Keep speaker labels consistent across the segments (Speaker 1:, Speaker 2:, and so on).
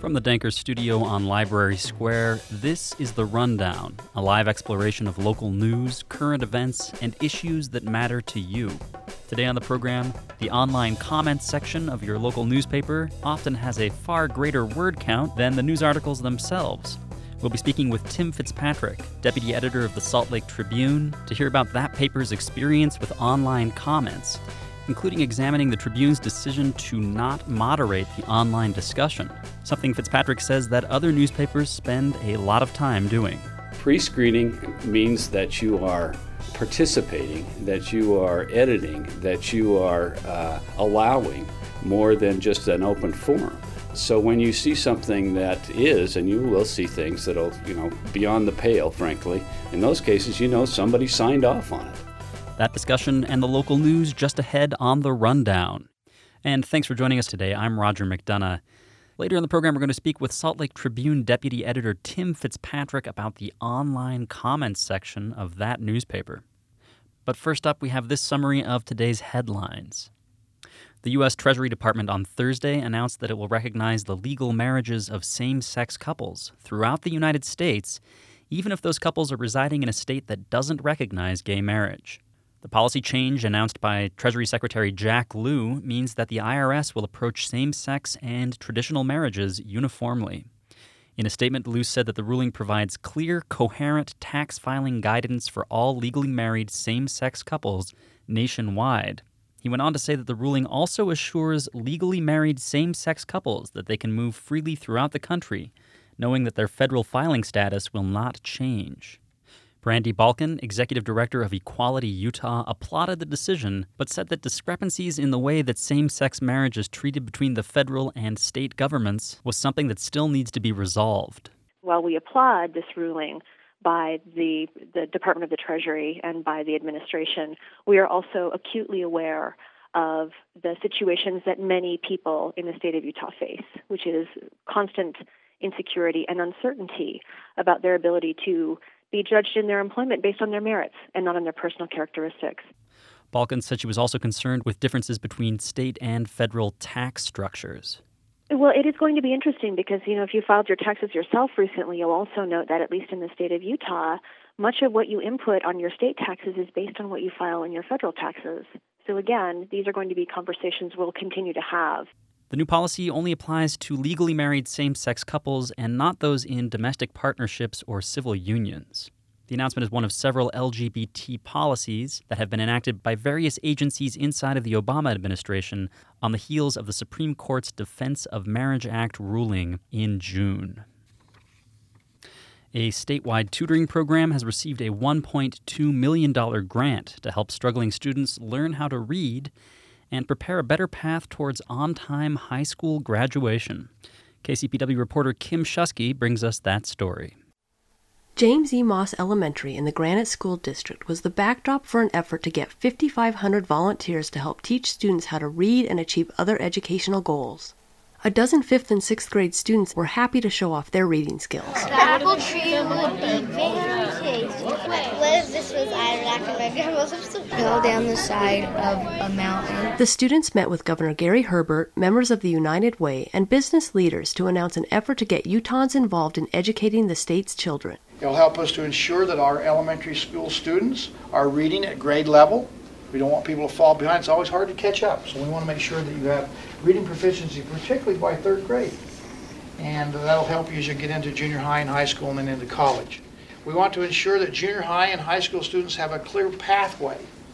Speaker 1: From the Dankers studio on Library Square, this is The Rundown, a live exploration of local news, current events, and issues that matter to you. Today on the program, the online comments section of your local newspaper often has a far greater word count than the news articles themselves. We'll be speaking with Tim Fitzpatrick, deputy editor of the Salt Lake Tribune, to hear about that paper's experience with online comments, including examining the Tribune's decision to not moderate the online discussion, something Fitzpatrick says that other newspapers spend a lot of time doing.
Speaker 2: Pre-screening means that you are participating, that you are editing, that you are allowing more than just an open forum. So when you see something that is, and you will see things that'll, beyond the pale, frankly, in those cases, somebody signed off on it.
Speaker 1: That discussion and the local news just ahead on The Rundown. And thanks for joining us today. I'm Roger McDonough. Later in the program, we're going to speak with Salt Lake Tribune deputy editor Tim Fitzpatrick about the online comments section of that newspaper. But first up, we have this summary of today's headlines. The U.S. Treasury Department on Thursday announced that it will recognize the legal marriages of same-sex couples throughout the United States, even if those couples are residing in a state that doesn't recognize gay marriage. The policy change announced by Treasury Secretary Jack Lew means that the IRS will approach same-sex and traditional marriages uniformly. In a statement, Lew said that the ruling provides clear, coherent tax filing guidance for all legally married same-sex couples nationwide. He went on to say that the ruling also assures legally married same-sex couples that they can move freely throughout the country, knowing that their federal filing status will not change. Brandy Balkin, executive director of Equality Utah, applauded the decision, but said that discrepancies in the way that same-sex marriage is treated between the federal and state governments was something that still needs to be resolved.
Speaker 3: While we applaud this ruling by the Department of the Treasury and by the administration, we are also acutely aware of the situations that many people in the state of Utah face, which is constant insecurity and uncertainty about their ability to be judged in their employment based on their merits and not on their personal characteristics.
Speaker 1: Balkin said she was also concerned with differences between state and federal tax structures.
Speaker 3: Well, it is going to be interesting because, if you filed your taxes yourself recently, you'll also note that at least in the state of Utah, much of what you input on your state taxes is based on what you file in your federal taxes. So again, these are going to be conversations we'll continue to have.
Speaker 1: The new policy only applies to legally married same-sex couples and not those in domestic partnerships or civil unions. The announcement is one of several LGBT policies that have been enacted by various agencies inside of the Obama administration on the heels of the Supreme Court's Defense of Marriage Act ruling in June. A statewide tutoring program has received a $1.2 million grant to help struggling students learn how to read and prepare a better path towards on-time high school graduation. KCPW reporter Kim Shusky brings us that story.
Speaker 4: James E. Moss Elementary in the Granite School District was the backdrop for an effort to get 5,500 volunteers to help teach students how to read and achieve other educational goals. A dozen 5th and 6th grade students were happy to show off their reading skills.
Speaker 5: The apple tree would be very tasty. What if this was Iraq and my grandma was to go down the side of a mountain?
Speaker 4: The students met with Governor Gary Herbert, members of the United Way, and business leaders to announce an effort to get Utahns involved in educating the state's children.
Speaker 6: It'll help us to ensure that our elementary school students are reading at grade level. We don't want people to fall behind. It's always hard to catch up, so we want to make sure that you have reading proficiency, particularly by 3rd grade. And that'll help you as you get into junior high and high school and then into college. We want to ensure that junior high and high school students have a clear pathway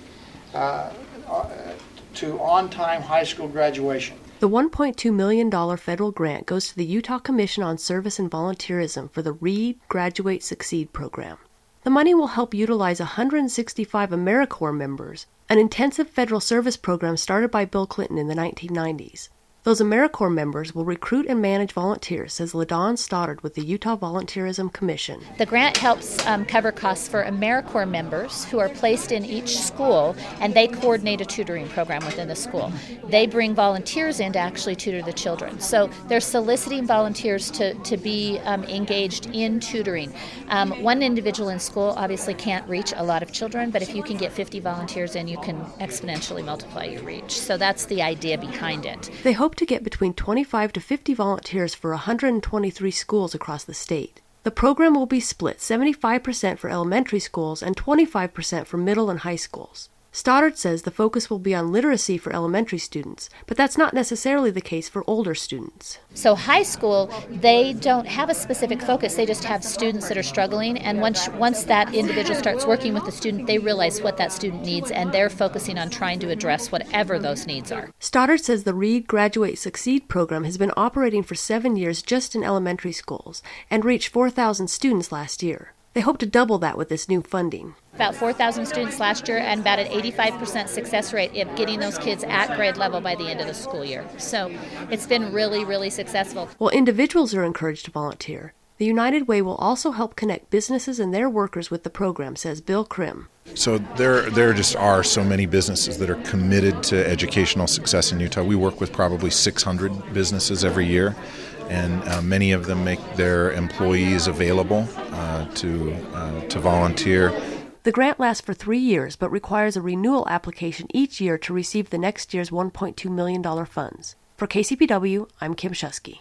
Speaker 6: to on-time high school graduation.
Speaker 4: The $1.2 million federal grant goes to the Utah Commission on Service and Volunteerism for the Read, Graduate, Succeed program. The money will help utilize 165 AmeriCorps members, an intensive federal service program started by Bill Clinton in the 1990s. Those AmeriCorps members will recruit and manage volunteers, says LaDawn Stoddard with the Utah Volunteerism Commission.
Speaker 7: The grant helps cover costs for AmeriCorps members who are placed in each school, and they coordinate a tutoring program within the school. They bring volunteers in to actually tutor the children. So they're soliciting volunteers to be engaged in tutoring. One individual in school obviously can't reach a lot of children, but if you can get 50 volunteers in, you can exponentially multiply your reach. So that's the idea behind it.
Speaker 4: They hope hope to get between 25 to 50 volunteers for 123 schools across the state. The program will be split 75% for elementary schools and 25% for middle and high schools. Stoddard says the focus will be on literacy for elementary students, but that's not necessarily the case for older students.
Speaker 7: So high school, they don't have a specific focus. They just have students that are struggling, and once that individual starts working with the student, they realize what that student needs, and they're focusing on trying to address whatever those needs are.
Speaker 4: Stoddard says the Read, Graduate, Succeed program has been operating for 7 years just in elementary schools and reached 4,000 students last year. They hope to double that with this new funding.
Speaker 7: About 4,000 students last year and about an 85% success rate of getting those kids at grade level by the end of the school year. So it's been really, really successful.
Speaker 4: While individuals are encouraged to volunteer, the United Way will also help connect businesses and their workers with the program, says Bill Krim.
Speaker 8: So there just are so many businesses that are committed to educational success in Utah. We work with probably 600 businesses every year, and many of them make their employees available to volunteer.
Speaker 4: The grant lasts for 3 years, but requires a renewal application each year to receive the next year's $1.2 million funds. For KCPW, I'm Kim Shusky.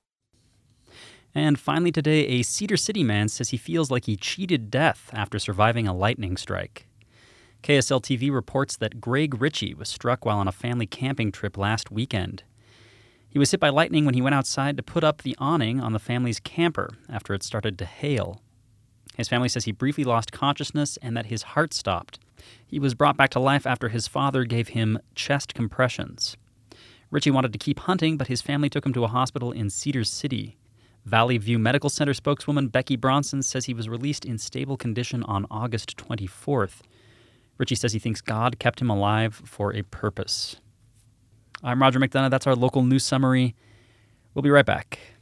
Speaker 1: And finally today, a Cedar City man says he feels like he cheated death after surviving a lightning strike. KSL-TV reports that Greg Ritchie was struck while on a family camping trip last weekend. He was hit by lightning when he went outside to put up the awning on the family's camper after it started to hail. His family says he briefly lost consciousness and that his heart stopped. He was brought back to life after his father gave him chest compressions. Ritchie wanted to keep hunting, but his family took him to a hospital in Cedar City. Valley View Medical Center spokeswoman Becky Bronson says he was released in stable condition on August 24th. Ritchie says he thinks God kept him alive for a purpose. I'm Roger McDonough. That's our local news summary. We'll be right back.